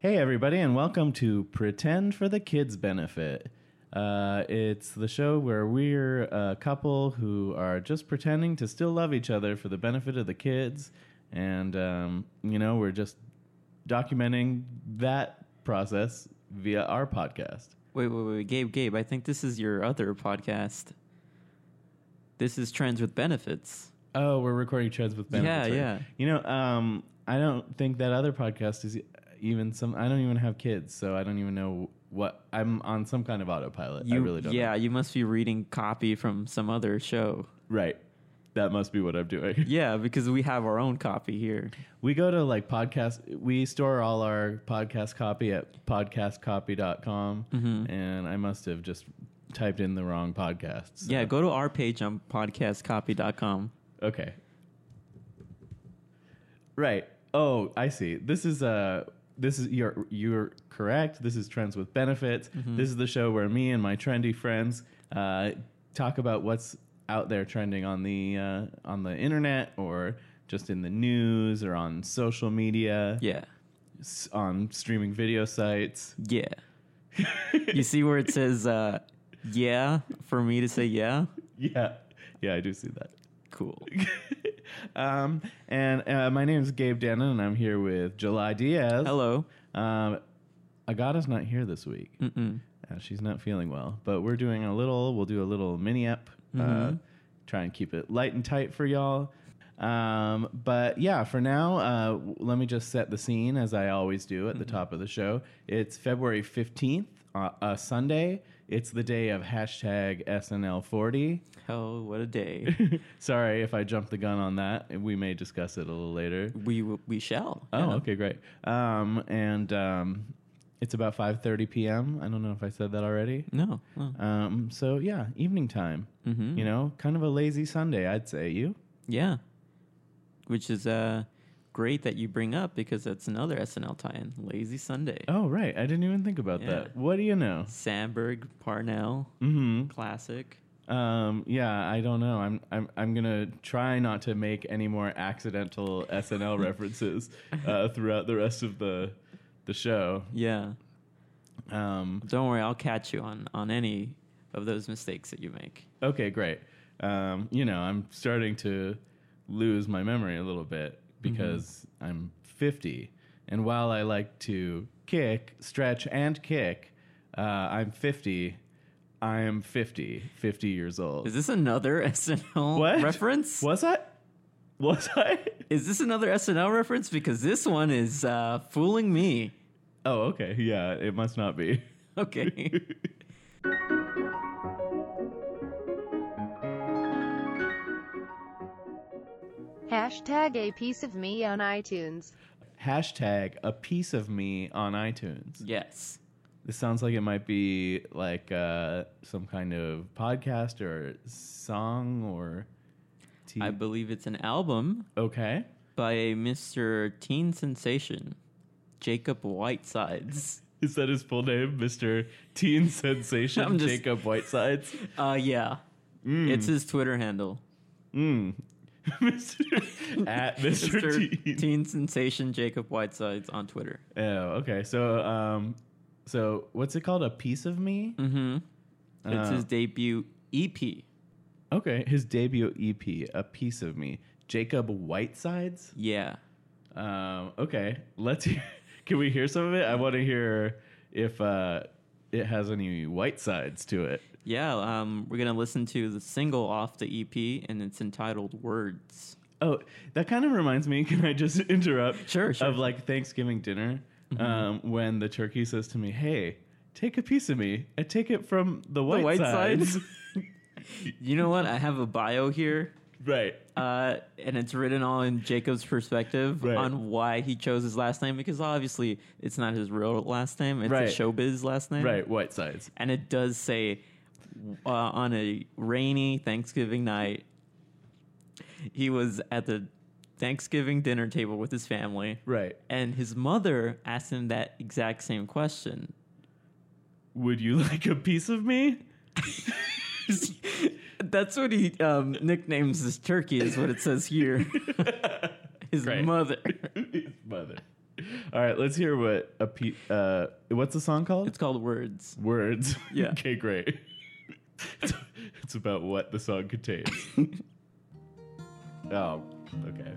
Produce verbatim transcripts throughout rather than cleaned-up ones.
Hey, everybody, and welcome to Pretend for the Kids' Benefit. Uh, it's the show where we're a couple who are just pretending to still love each other for the benefit of the kids. And, um, you know, we're just documenting that process via our podcast. Wait, wait, wait, Gabe, Gabe, I think this is your other podcast. This is Trends with Benefits. Oh, we're recording Trends with Benefits. Yeah, right? yeah. You know, um, I don't think that other podcast is even some. I don't even have kids, so I don't even know what. I'm on some kind of autopilot. You, I really don't Yeah, know. you must be reading copy from some other show. Right. That must be what I'm doing. Yeah, because we have our own copy here. We go to like podcast. We store all our podcast copy at podcast copy dot com, Mm-hmm. and I must have just typed in the wrong podcast. So. Yeah, go to our page on podcast copy dot com. Okay. Right. Oh, I see. This is uh this is you're you're correct. This is Trends with Benefits. Mm-hmm. This is the show where me and my trendy friends uh, talk about what's out there trending on the uh, on the internet or just in the news or on social media. Yeah. S- on streaming video sites. Yeah. You see where it says, uh, yeah, for me to say yeah? Yeah. Yeah, I do see that. Cool. um, and uh, my name is Gabe Dannon, and I'm here with July Diaz. Hello. Um, Agata's not here this week. Mm-mm. Uh, she's not feeling well, but we're doing a little. We'll do a little mini ep. Uh, Mhm. try and keep it light and tight for y'all. Um, but yeah, for now, uh, w- let me just set the scene as I always do at the top of the show. It's February fifteenth, uh, a Sunday. It's the day of hashtag S N L forty. Hell, what a day. Sorry if I jumped the gun on that. We may discuss it a little later. we w- we shall. Oh, Yeah. okay, great. Um, and um, it's about five thirty p.m. I don't know if I said that already. No. no. Um, so yeah, evening time. Mm-hmm. You know, kind of a lazy Sunday, I'd say. You? Yeah. Which is uh, great that you bring up because that's another S N L tie-in, Lazy Sunday. Oh, right. I didn't even think about Yeah. that. What do you know? Sandberg, Parnell, Mm-hmm. classic. Um, yeah, I don't know. I'm I'm I'm gonna try not to make any more accidental S N L references uh, throughout the rest of the the show. Yeah. Um, Don't worry, I'll catch you on, on any of those mistakes that you make. okay, great. Um, you know, I'm starting to lose my memory a little bit because I'm fifty, and while I like to kick, stretch, and kick, uh, I'm fifty. I am fifty, fifty years old. Is this another S N L What? reference? Was I? Was I? Is this another S N L reference? Because this one is uh, fooling me. Oh, okay. Yeah, it must not be. Okay. Hashtag a piece of me on iTunes. Hashtag a piece of me on iTunes. Yes. This sounds like it might be like uh, some kind of podcast or song or. T- I believe it's an album okay. by a Mister Teen Sensation, Jacob Whitesides. Is that his full name, Mister Teen Sensation I'm just- Jacob Whitesides? Uh, yeah. Mm. It's his Twitter handle. Mm. Mister At Mister Mister Teen. Teen Sensation Jacob Whitesides on Twitter. Oh, okay. So, um, so what's it called? A piece of me? Mm-hmm. It's Uh, his debut E P. Okay, his debut E P, A Piece of Me. Jacob Whitesides? Yeah. Um, okay, let's hear. Can we hear some of it? I want to hear if uh, it has any white sides to it. Yeah, um, we're going to listen to the single off the E P, and it's entitled Words. Oh, that kind of reminds me. Can I just interrupt? Sure, sure. Of like Thanksgiving dinner, um, when the turkey says to me, "Hey, take a piece of me and take it from the white, The white sides." sides? You know what? I have a bio here, Right. uh, and it's written all in Jacob's perspective Right. on why he chose his last name, because obviously it's not his real last name. It's Right. a showbiz last name. Right. White sides. And it does say, uh, on a rainy Thanksgiving night, he was at the Thanksgiving dinner table with his family, Right. and his mother asked him that exact same question. Would you like a piece of me? That's what he um, nicknames his turkey, is what it says here. His Great. mother. His mother. All right, let's hear what a pe- uh, what's the song called? It's called Words. Words. Yeah. Okay, great. It's, it's about what the song contains. Oh, okay.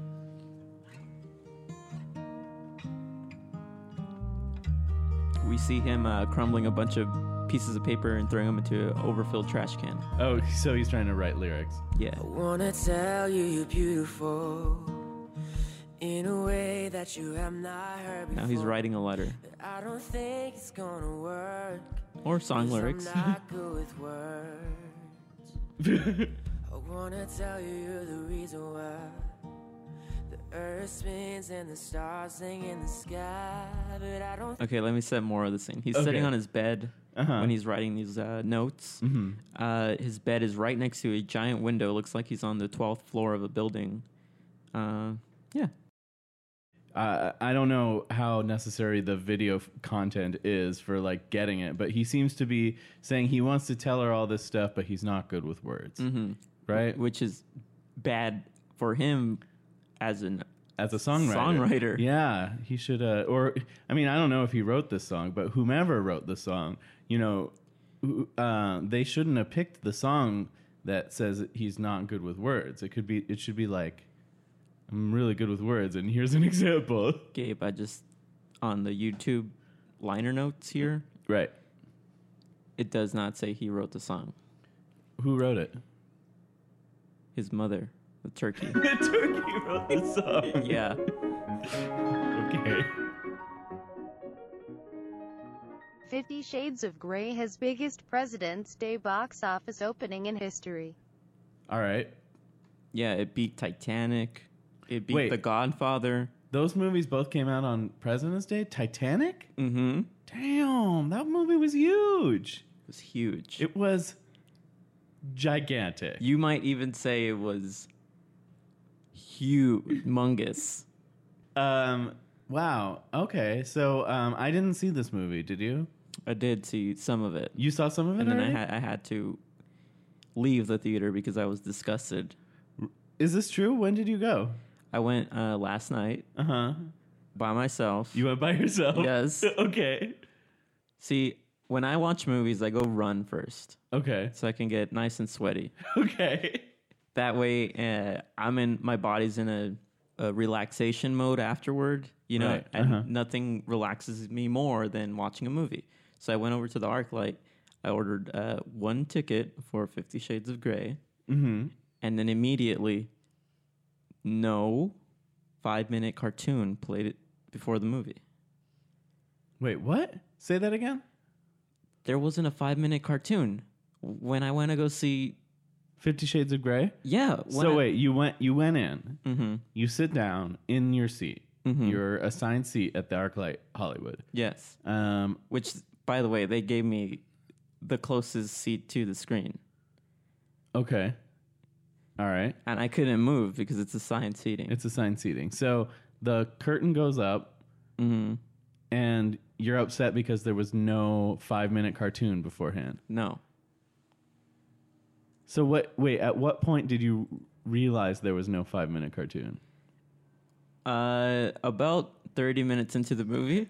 We see him uh, crumbling a bunch of pieces of paper and throwing them into an overfilled trash can. Oh, so he's trying to write lyrics. Yeah. I wanna tell you you're beautiful in a way that you have not heard before. Now he's writing a letter. I don't think it's gonna work. Or song 'cause lyrics. I'm not good with words. I wanna tell you you're the reason why the earth spins and the stars sing in the sky. But I don't Okay, let me set more of the scene. He's Okay. sitting on his bed Uh-huh. when he's writing these uh, notes. Mhm. Uh, his bed is right next to a giant window. Looks like he's on the twelfth floor of a building. Uh, yeah. Uh, I don't know how necessary the video f- content is for like getting it, but he seems to be saying he wants to tell her all this stuff, but he's not good with words, Mm-hmm. right? Which is bad for him as an As a songwriter. Songwriter. Yeah, he should. Uh, or I mean, I don't know if he wrote this song, but whomever wrote the song, you know, who- uh, they shouldn't have picked the song that says he's not good with words. It could be. It should be like, I'm really good with words, and here's an example. Gabe. I just on the YouTube liner notes here. Right. It does not say he wrote the song. Who wrote it? His mother, the turkey. The turkey wrote the song. Yeah. Okay. Fifty Shades of Grey has biggest President's Day box office opening in history. All right. Yeah, it beat Titanic. It beat Wait. The Godfather. Those movies both came out on President's Day. Titanic? Mm-hmm. It Damn, that movie was huge. was huge. It was gigantic. You might even say it was humongous. Um. Wow. Okay. So, um, I didn't see this movie. Did you? I did see some of it. You saw some of it, And then I already? had I had to leave the theater because I was disgusted. Is this true? When did you go? I went uh, last night Uh huh. by myself. You went by yourself. Yes. Okay. See, when I watch movies, I go run first Okay. so I can get nice and sweaty. Okay. That way, uh, I'm in my body's in a, a relaxation mode afterward. You know, Right, and uh-huh. nothing relaxes me more than watching a movie. So I went over to the ArcLight. I ordered uh, one ticket for Fifty Shades of Grey, Mm-hmm. and then immediately, no five-minute cartoon played it before the movie. Wait. What? Say that again. There wasn't a five-minute cartoon when I went to go see. Fifty Shades of Grey. Yeah. When So I, wait, you went. You went in. Mm-hmm. You sit down in your seat. Mhm. Your assigned seat at the ArcLight Hollywood. Yes. Um. Which, by the way, they gave me the closest seat to the screen, Okay. All right. and I couldn't move because it's assigned seating. It's assigned seating. So the curtain goes up, Mm-hmm. and you're upset because there was no five minute cartoon beforehand. No. So what? Wait. At what point did you realize there was no five minute cartoon? Uh, about thirty minutes into the movie,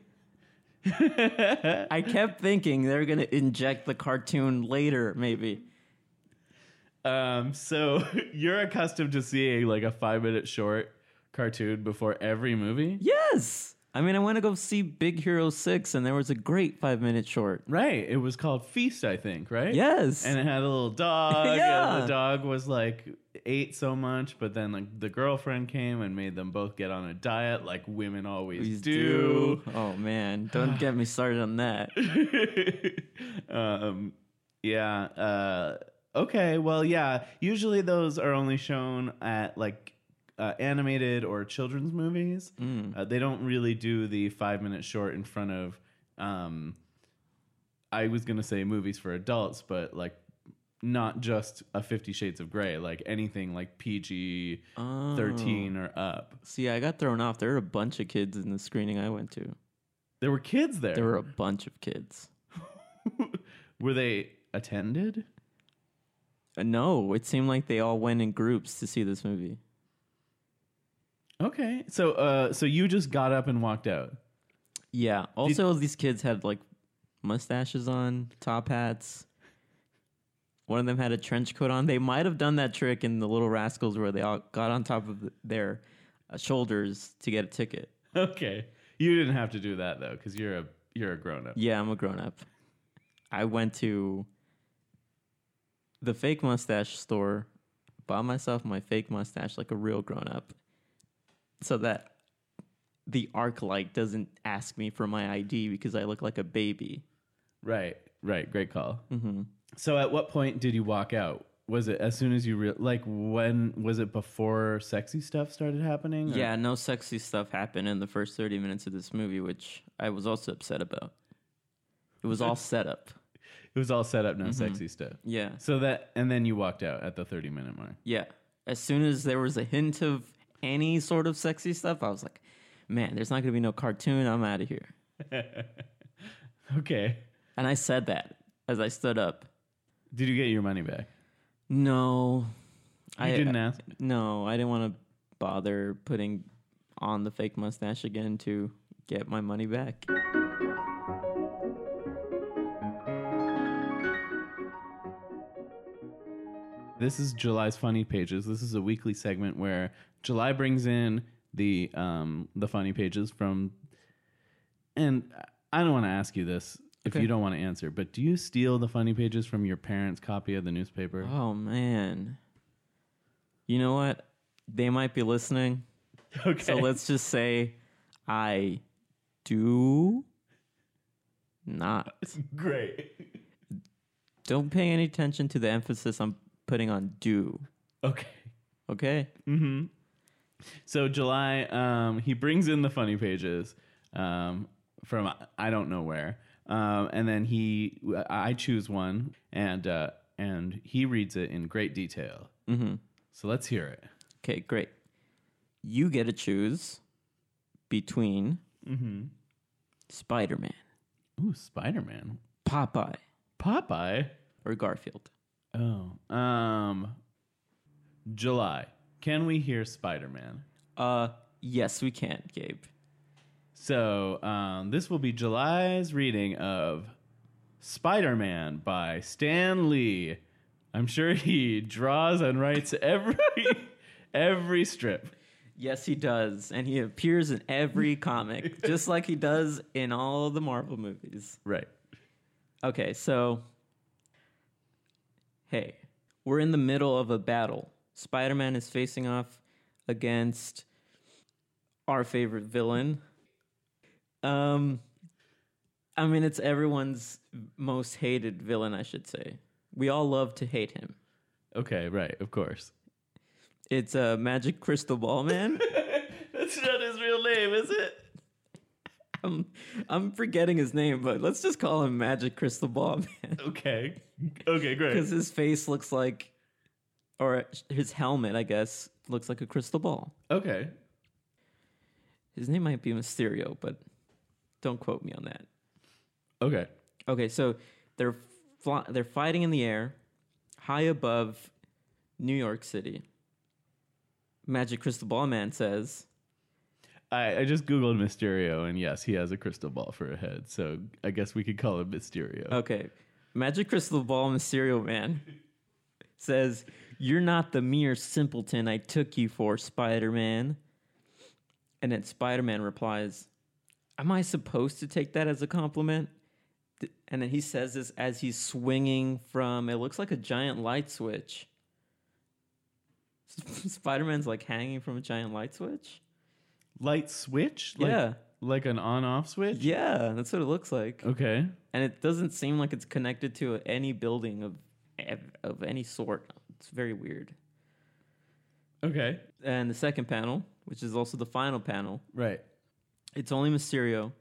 I kept thinking they're gonna inject the cartoon later, maybe. Um. So you're accustomed to seeing like a five minute short cartoon before every movie, Yes. I mean, I went to go see Big Hero Six, and there was a great five-minute short. right? It was called Feast, I think, right? Yes. And it had a little dog. Yeah. And the dog was like ate so much, but then like the girlfriend came and made them both get on a diet, like women always Please do. Oh man, don't get me started on that. um, yeah. Uh, okay. Well, yeah. Usually those are only shown at like uh, animated or children's movies. Mm. Uh, they don't really do the five minute short in front of. Um, I was gonna say movies for adults, but like not just a Fifty Shades of Grey, like anything like P G Oh. thirteen or up. See, I got thrown off. There were a bunch of kids in the screening I went to. There were kids there. There were a bunch of kids. Were they attended? Uh, no, it seemed like they all went in groups to see this movie. Okay, so uh, so you just got up and walked out. Yeah. Also, these kids had like mustaches on, top hats. One of them had a trench coat on. They might have done that trick in The Little Rascals where they all got on top of their uh, shoulders to get a ticket. Okay. You didn't have to do that though, because you're a you're a grown up. Yeah, I'm a grown up. I went to the fake mustache store, bought myself my fake mustache like a real grown up, so that the arc light doesn't ask me for my I D because I look like a baby. Right. Right. Great call. Mm-hmm. So at what point did you walk out? Was it as soon as you re- like when was it before sexy stuff started happening? or- Yeah, no sexy stuff happened in the first thirty minutes of this movie, which I was also upset about. It was all set up. It was all set up, no sexy stuff. Yeah. So that and then you walked out at the thirty minute mark. Yeah. As soon as there was a hint of any sort of sexy stuff, I was like, man, there's not going to be no cartoon. I'm out of here. Okay. And I said that as I stood up. Did you get your money back? No. You I didn't ask? No, I didn't want to bother putting on the fake mustache again to get my money back. This is July's Funny Pages. This is a weekly segment where July brings in the um, the funny pages from, and I don't want to ask you this if Okay. you don't want to answer, but do you steal the funny pages from your parents' copy of the newspaper? Oh, man. You know what? They might be listening. Okay. So let's just say I do not. Great. Don't pay any attention to the emphasis I'm putting on do. Okay. Okay? Mm-hmm. So July, um, he brings in the funny pages um, from I don't know where, um, and then he, I choose one, and uh, and he reads it in great detail. Mm-hmm. So let's hear it. Okay, great. You get to choose between Mm-hmm. Spider-Man, Ooh, Spider-Man, Popeye, Popeye. or Garfield. Oh, um, July. Can we hear Spider-Man? Uh, yes, we can, Gabe. So um, this will be July's reading of Spider-Man by Stan Lee. I'm sure he draws and writes every every strip. Yes, he does, and he appears in every comic, just like he does in all the Marvel movies. Right. Okay, so, hey, we're in the middle of a battle. Spider-Man is facing off against our favorite villain. Um, I mean, it's everyone's most hated villain, I should say. We all love to hate him. Okay, right, of course. It's a uh, Magic Crystal Ball Man. That's not his real name, is it? I'm, I'm forgetting his name, but let's just call him Magic Crystal Ball Man. Okay. Okay, great. Because his face looks like, or his helmet, I guess, looks like a crystal ball. Okay. His name might be Mysterio, but don't quote me on that. Okay. Okay, so they're fly- they're fighting in the air, high above New York City. Magic Crystal Ball Man says, I, I just Googled Mysterio, and yes, he has a crystal ball for a head, so I guess we could call him Mysterio. okay, Magic Crystal Ball Mysterio Man says, "You're not the mere simpleton I took you for, Spider-Man." And then Spider-Man replies, "Am I supposed to take that as a compliment?" Th- And then he says this as he's swinging from, it looks like a giant light switch. Spider-Man's like hanging from a giant light switch? Light switch? Like, Yeah. Like an on-off switch? Yeah, that's what it looks like. Okay. And it doesn't seem like it's connected to any building of of any sort. It's very weird. Okay. And the second panel, which is also the final panel, Right. it's only Mysterio.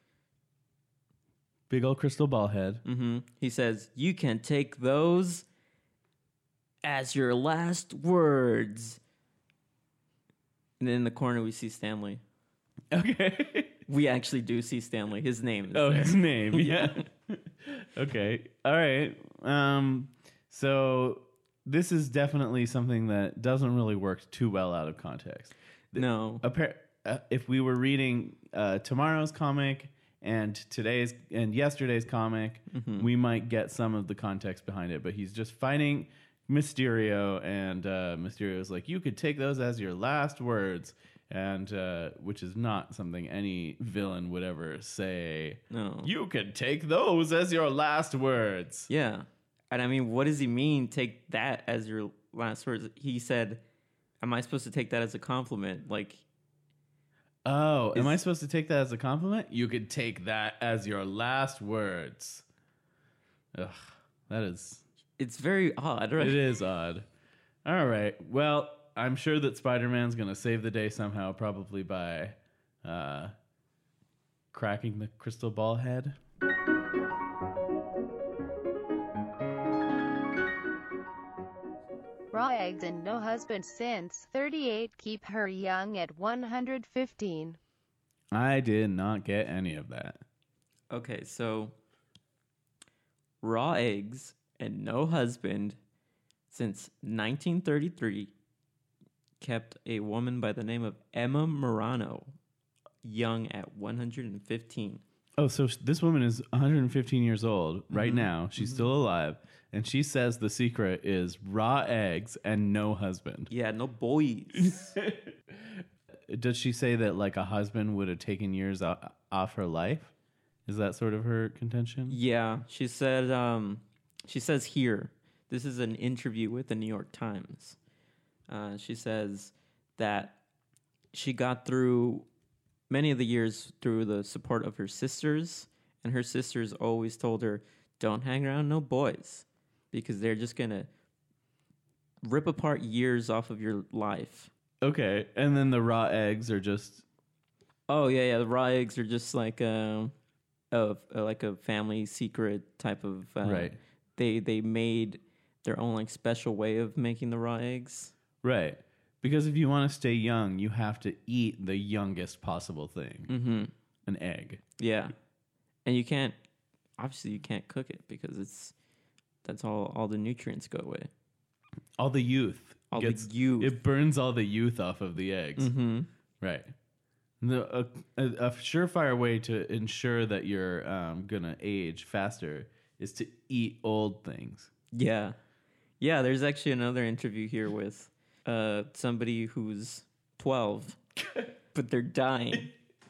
Big old crystal ball head. Mm-hmm. He says, "You can take those as your last words." And then in the corner, we see Stanley. Okay. We actually do see Stanley. His name is Oh, there. his name. Yeah. Okay. All right. Um, so this is definitely something that doesn't really work too well out of context. No. Appar- uh, if we were reading uh, tomorrow's comic and today's and yesterday's comic, Mm-hmm. we might get some of the context behind it. But he's just fighting Mysterio, and uh, Mysterio's like, you could take those as your last words, and uh, which is not something any villain would ever say. No. You could take those as your last words. Yeah. And I mean, what does he mean, take that as your last words? He said, am I supposed to take that as a compliment? Like, Oh, am Is- I supposed to take that as a compliment? You could take that as your last words. Ugh, that is, it's very odd, right? it is odd. All right. Well, I'm sure that Spider-Man's going to save the day somehow, probably by uh, cracking the crystal ball head. Raw eggs and no husband since thirty-eight keep her young at one hundred fifteen. I did not get any of that. Okay, so raw eggs and no husband since nineteen thirty-three kept a woman by the name of Emma Morano young at one hundred fifteen. Oh, so sh- this woman is one hundred fifteen years old right now. She's still alive. And she says the secret is raw eggs and no husband. Yeah, no boys. Does she say that like a husband would have taken years o- off her life? Is that sort of her contention? Yeah, she said. Um, she says here. This is an interview with the New York Times. Uh, she says that she got through many of the years through the support of her sisters, and her sisters always told her, "Don't hang around no boys, because they're just gonna rip apart years off of your life." Okay, and then the raw eggs are just Oh yeah, yeah. The raw eggs are just like a, a, a like a family secret type of. Uh, Right. They they made their own like special way of making the raw eggs. right. Because if you want to stay young, you have to eat the youngest possible thing, Mm-hmm. an egg. Yeah, and you can't. Obviously, you can't cook it because it's that's all all the nutrients go away. All the youth All gets the youth. it burns all the youth off of the eggs. Mm-hmm. Right. The, a, a, a surefire way to ensure that you're um, gonna age faster is to eat old things. Yeah, yeah. There's actually another interview here with uh, somebody who's twelve, but they're dying,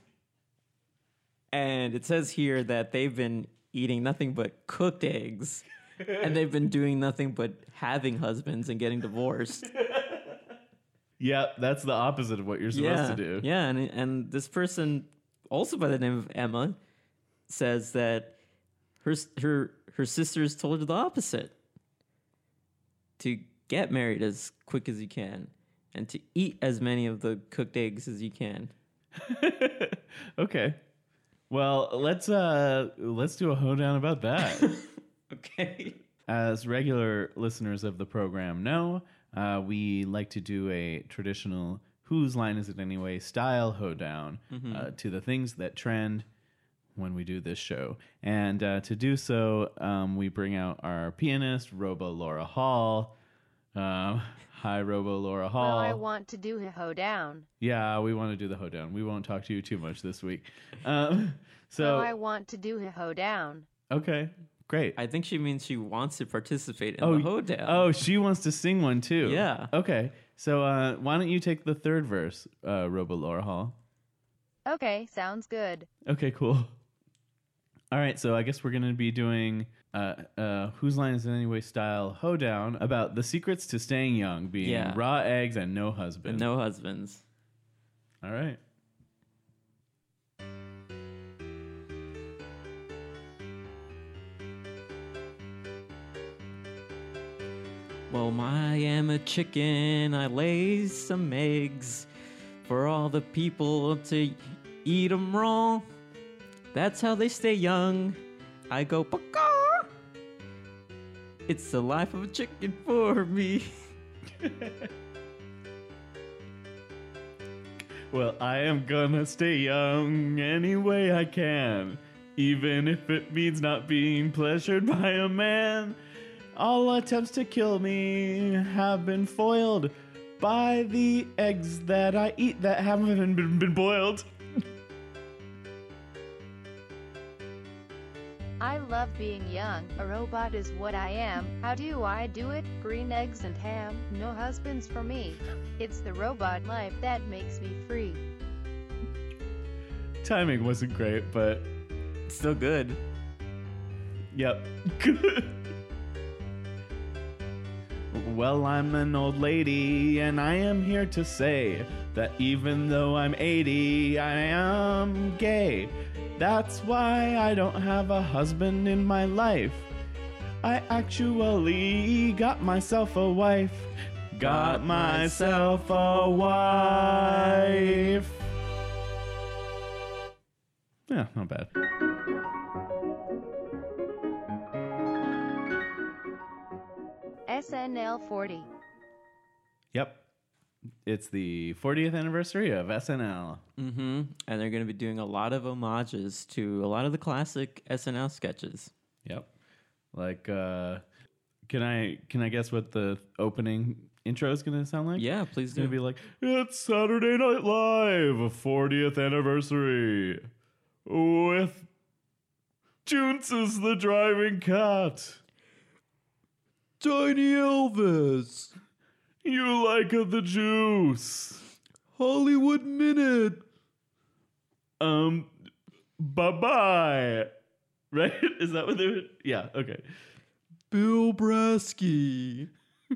and it says here that they've been eating nothing but cooked eggs, and they've been doing nothing but having husbands and getting divorced. Yeah, that's the opposite of what you're supposed yeah, to do. yeah, and and this person, also by the name of Emma, says that her her her sisters told her the opposite. To get married as quick as you can, and to eat as many of the cooked eggs as you can. Okay. Well, let's uh let's do a hoedown about that. Okay. As regular listeners of the program know, uh, we like to do a traditional "Whose Line Is It Anyway" style hoedown uh, to the things that trend when we do this show. And uh, to do so, um, we bring out our pianist, Robo Laura Hall. Uh, hi, Robo Laura Hall. Well, I want to do a hoedown. Yeah, we want to do the hoedown. We won't talk to you too much this week. Um, so, Well, I want to do a hoedown. okay, great. I think she means she wants to participate in oh, the hoedown. oh, she wants to sing one too. Yeah. Okay, so uh, why don't you take the third verse, uh, Robo Laura Hall? Okay, sounds good. Okay, cool. All right, so I guess we're going to be doing uh, uh, Whose Line Is It Anyway style hoedown about the secrets to staying young being Yeah. raw eggs and no husband. no husbands. All right. Well, I am a chicken. I lay some eggs for all the people to eat 'em raw. That's how they stay young. I go, "Paka!" It's the life of a chicken for me. Well, I am gonna stay young any way I can, even if it means not being pleasured by a man. All attempts to kill me have been foiled by the eggs that I eat that haven't been, been boiled. I love being young, a robot is what I am. How do I do it? Green eggs and ham, no husbands for me. It's the robot life that makes me free. Timing wasn't great, but Still good. yep. Well, I'm an old lady, and I am here to say that even though I'm eighty, I am gay. That's why I don't have a husband in my life. I actually got myself a wife. Got myself a wife. Yeah, not bad. S N L forty. Yep. It's the fortieth anniversary of S N L. Mm-hmm. And they're going to be doing a lot of homages to a lot of the classic S N L sketches. Yep. Like, uh, can I can I guess what the opening intro is going to sound like? Yeah, please It's do. going to be like, it's Saturday Night Live, fortieth anniversary, with Junces the driving cat. Tiny Elvis. You like the juice. Hollywood Minute. Um, bye-bye. Right? Is that what they would? Yeah, okay. Bill Brasky.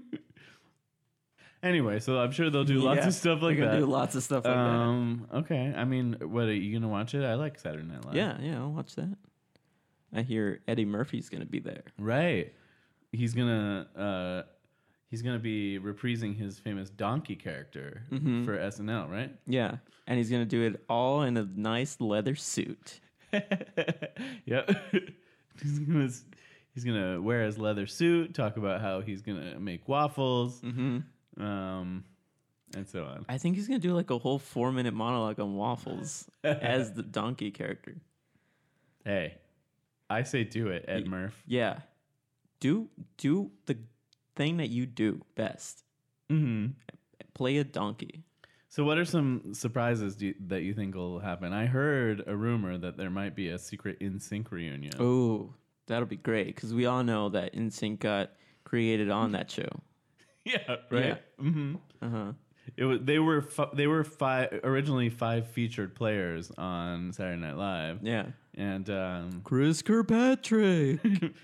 Anyway, so I'm sure they'll do lots Yeah, of stuff like they're gonna that. do lots of stuff like um, okay. I mean, what, are you going to watch it? I like Saturday Night Live. that. Yeah, yeah, I'll watch that. I hear Eddie Murphy's going to be there. Right. He's going to... Uh, He's going to be reprising his famous donkey character Mhm. for S N L, right? Yeah, and he's going to do it all in a nice leather suit. Yep. he's going to he's going to wear his leather suit, talk about how he's going to make waffles, Mm-hmm. um, and so on. I think he's going to do like a whole four-minute monologue on waffles as the donkey character. Hey, I say do it, Ed Y- Murph. Yeah. Do do the thing that you do best. Mm-hmm. Play a donkey. So what are some surprises do you, that you think will happen? I heard a rumor that there might be a secret N Sync reunion. Oh, that'll be great because we all know that N Sync got created on that show. Yeah, right. Mm-hmm. Uh-huh. It was, they were fi- they were five originally five featured players on Saturday Night Live. Yeah. And um, Chris Kirkpatrick.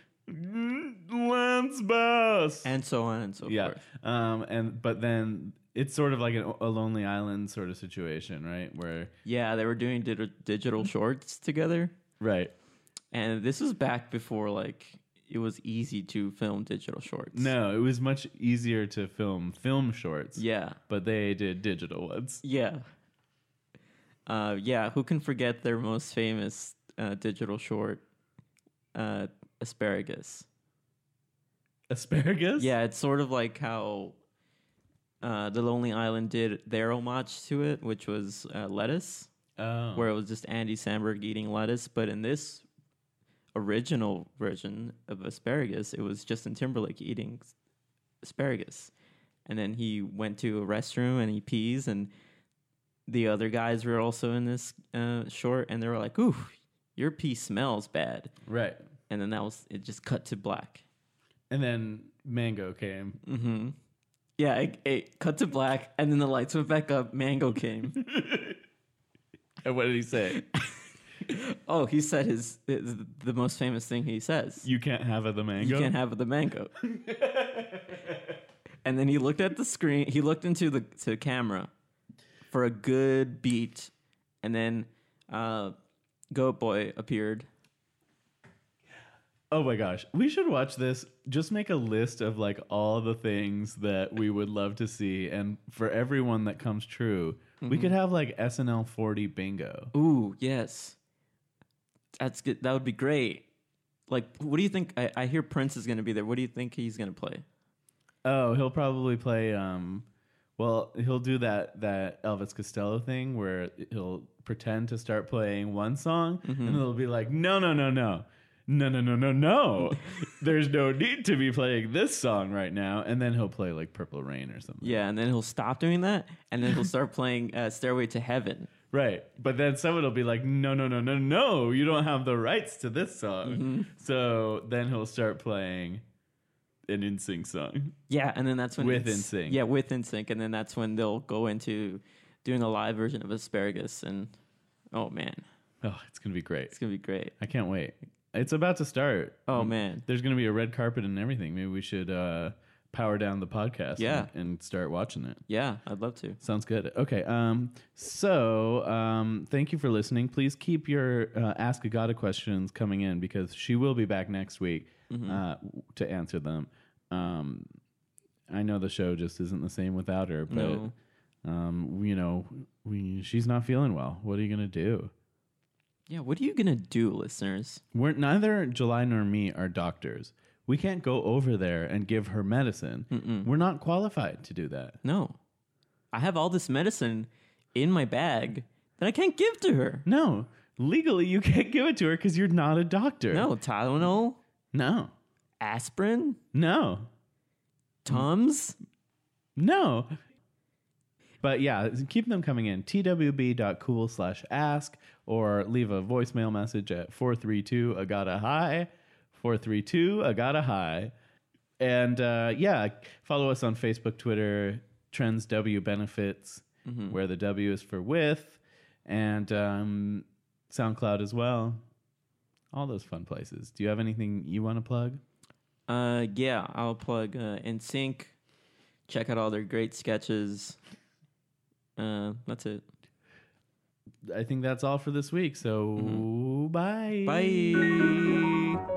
Lance Bass. and so on and so yeah. forth. Um, and but then it's sort of like an, a Lonely Island sort of situation, right? Where Yeah, they were doing di- digital shorts together. right. And this was back before like it was easy to film digital shorts. No, it was much easier to film film shorts. Yeah. But they did digital ones. Yeah. Uh, yeah, who can forget their most famous uh, digital short, uh, Asparagus? Asparagus? Yeah, it's sort of like how uh, The Lonely Island did their homage to it, which was uh, lettuce, Oh. where it was just Andy Samberg eating lettuce. But in this original version of Asparagus, it was Justin Timberlake eating s- asparagus. And then he went to a restroom and he pees, and the other guys were also in this uh, short, and they were like, "Ooh, your pee smells bad." Right. And then that was it. Just cut to black. And then Mango came. Mm-hmm. Yeah, it, it cut to black, and then the lights went back up. Mango came. And what did he say? Oh, he said his, his the most famous thing he says. You can't have a the mango? You can't have the mango. And then he looked at the screen. He looked into the to the camera for a good beat, and then uh, Goat Boy appeared. Oh my gosh. We should watch this. Just make a list of like all the things that we would love to see. And for everyone that comes true, we could have like S N L forty bingo. Ooh, yes, that's good. That would be great. Like, what do you think? I, I hear Prince is going to be there. What do you think he's going to play? Oh, he'll probably play. Um, well, he'll do that that Elvis Costello thing where he'll pretend to start playing one song, and it'll be like, no, no, no, no, no, no, no, no, no. There's no need to be playing this song right now, and then he'll play like Purple Rain or something. Yeah, and then he'll stop doing that, and then he'll start playing uh, "Stairway to Heaven." Right. But then someone will be like, no, no, no, no, no, you don't have the rights to this song. Mm-hmm. So then he'll start playing an N Sync song. Yeah, and then that's when With it's- N Sync. Yeah, with N Sync, and then that's when they'll go into doing a live version of Asparagus, and oh man, Oh, it's going to be great. it's gonna be great. I can't wait. It's about to start. Oh man, There's going to be a red carpet and everything. Maybe we should uh, power down the podcast Yeah. and, and start watching it. yeah, I'd love to. Sounds good. Okay. Um, so um, thank you for listening. Please keep your uh, Ask Agata questions coming in because she will be back next week uh, to answer them. Um, I know the show just isn't the same without her, but No. um, you know, we she's not feeling well. What are you gonna do? Yeah, what are you gonna do, listeners? We're neither July nor me are doctors. We can't go over there and give her medicine. Mm-mm. We're not qualified to do that. No, I have all this medicine in my bag that I can't give to her. No, legally you can't give it to her because you're not a doctor. No, Tylenol, no, aspirin, no, Tums. no. But yeah, keep them coming in. twb.cool slash ask or leave a voicemail message at four three two Agata High. four three two Agata High. And uh, yeah, follow us on Facebook, Twitter, Trends W Benefits, where the W is for with, and um, SoundCloud as well. All those fun places. Do you have anything you want to plug? Uh, yeah, I'll plug uh, N Sync. Check out all their great sketches. Uh, that's it. I think that's all for this week. So bye. Bye.